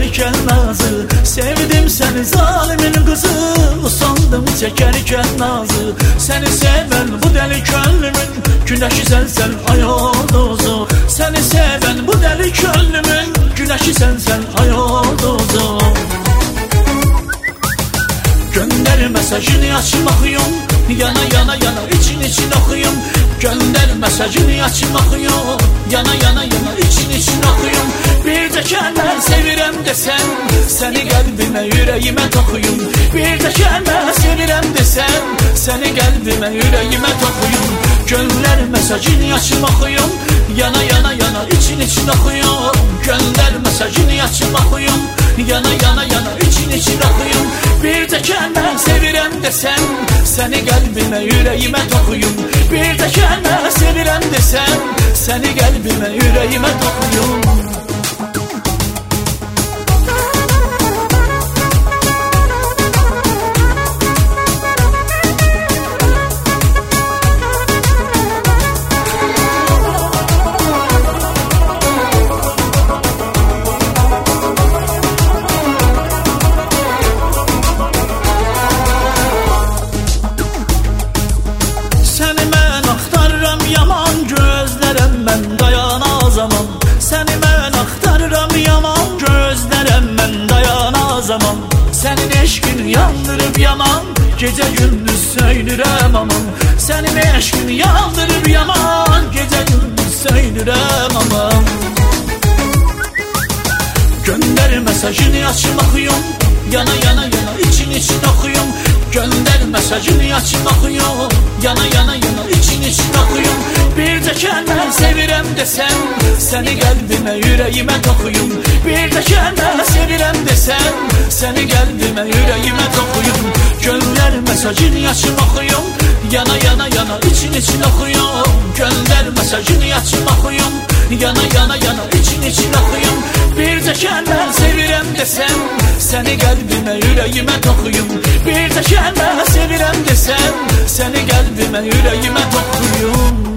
çekerken nazı. Sevdim seni zalimin kızı, usandım çekerken nazı. Seni seven bu deli gönlümün, güneşi sensen ay olduzu. Seni seven bu deli gönlümün, güneşi sensen ay olduzu. Gönder mesajını açıp akıyorum, yana yana yana için için okuyum. Gönder mesajını açıp akıyorum, yana yana yana için için okuyum. Bir de kelime sevirem desen, seni kalbime yüreğime tokuyum. Bir de kelime sevirem desen, seni kalbime yüreğime tokuyum. Gönder mesajını açıp akıyorum, yana yana yana için için okuyum. Gönder mesajını açıp akıyorum, yana yana yana için için okuyum. Bir de kelime sevirem desen, seni kalbime yüreğime tokuyum. Bir de kelime sevirem desen, seni kalbime yüreğime tokuyum. Senin eşkin yandırıp yaman, gece gündüz söylürem aman. Senin eşkin yandırıp yaman, gece gündüz söylürem aman. Gönder mesajını açıp akıyorum, yana yana yana için için okuyum. Gönder mesajını açıp akıyorum, yana yana yana için için okuyum. Bir de kelime sevirem desen, seni kalbime yüreğime tokuyum. Bir de kelime sevirem desen, seni kalbime yüreğime tokuyum. Gönder mesajını açıp akıyorum, yana yana yana için için okuyum. Gönder mesajını açıp akıyorum, yana yana yana için için okuyum. Bir de kelime sevirem desen, seni kalbime yüreğime tokuyum. Bir de kelime sevirem desen, seni kalbime yüreğime tokuyum.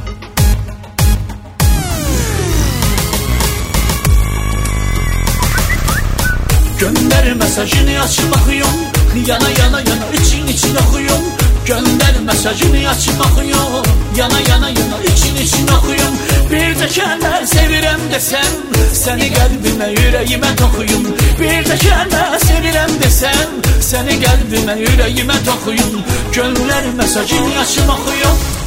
Gönder mesajını açıp akıyorum, yana yana yana için için okuyum. Gönder mesajını açıp akıyorum, yana yana yana için için okuyum. Bir de kelime sevirem desen, seni kalbime yüreğime tokuyum. Bir de kelime sevirem desen, seni kalbime yüreğime tokuyum. Gönder mesajını açıp akıyorum,